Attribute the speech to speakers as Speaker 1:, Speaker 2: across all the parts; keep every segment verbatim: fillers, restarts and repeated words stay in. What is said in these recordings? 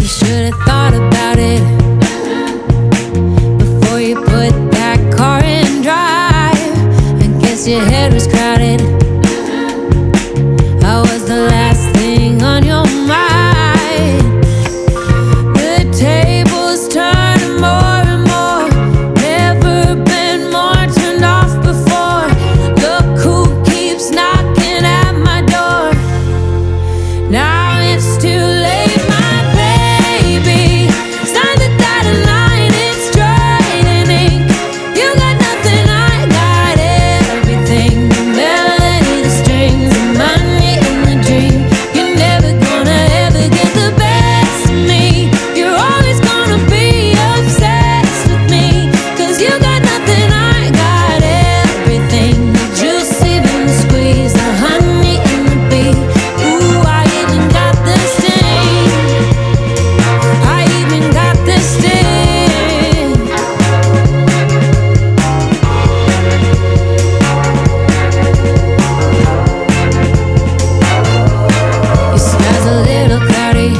Speaker 1: should've thought about it before you put that car in drive. I guess your head was crowded. I was the last thing on your mind. The tables turning more and more. Never been more turned off before. Look who keeps knocking at my door. Now it's too late, my baby. Sign the dotted line, it's drying ink. You got nothing, I got everything. The melody, the strings, the money and the dream. You're never gonna ever get the best of me. You're always gonna be obsessed with me. Cause you got nothing, I got everything. The juice, even the squeeze, the honey and the bee. Ooh, I even got the sting. I even got the sting. Your sky's a little cloudy.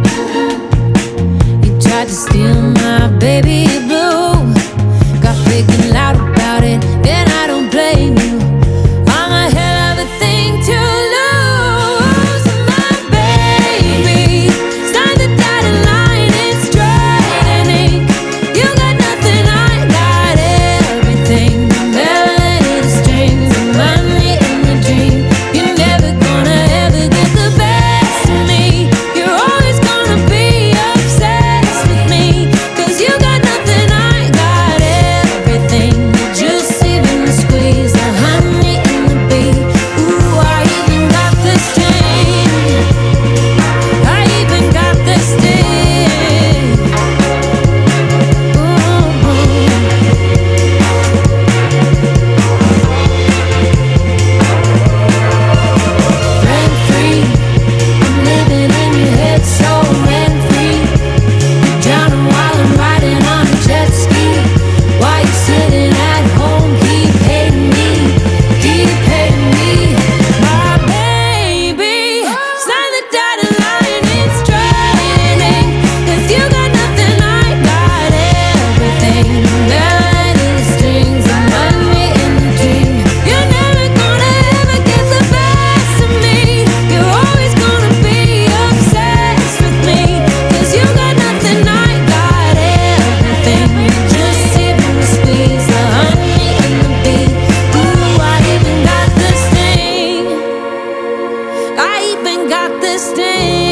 Speaker 1: You tried to steal my baby blue. Got big and loud about it, and I don't blame you. I'm a hell of a thing to lose, my baby. Sign the dotted line, it's drying ink. You got nothing, I got everything. The melody, the strings, the money and the dream. You're never gonna ever get the best of me. You're always gonna be obsessed with me. Cause you got nothing, I got everything. The juice, even the squeeze, the honey and the bee. Ooh, I even got the sting. I even got the sting. Ooh. Rent free, I'm living in your head so rent free. Drowning while I'm riding on a jet ski. Why you sitting at home? Keep hating me, keep hating me, my baby. Sign the dotted line, it's drying ink. Cause you got nothing, I got everything. The melody, the strings, the money and the dream. You're never gonna ever get the best of me. You're always gonna be obsessed with me. Cause you got nothing, I got everything. You just even the squeeze, the honey and the bee. Ooh, I even got the sting. I even got the sting.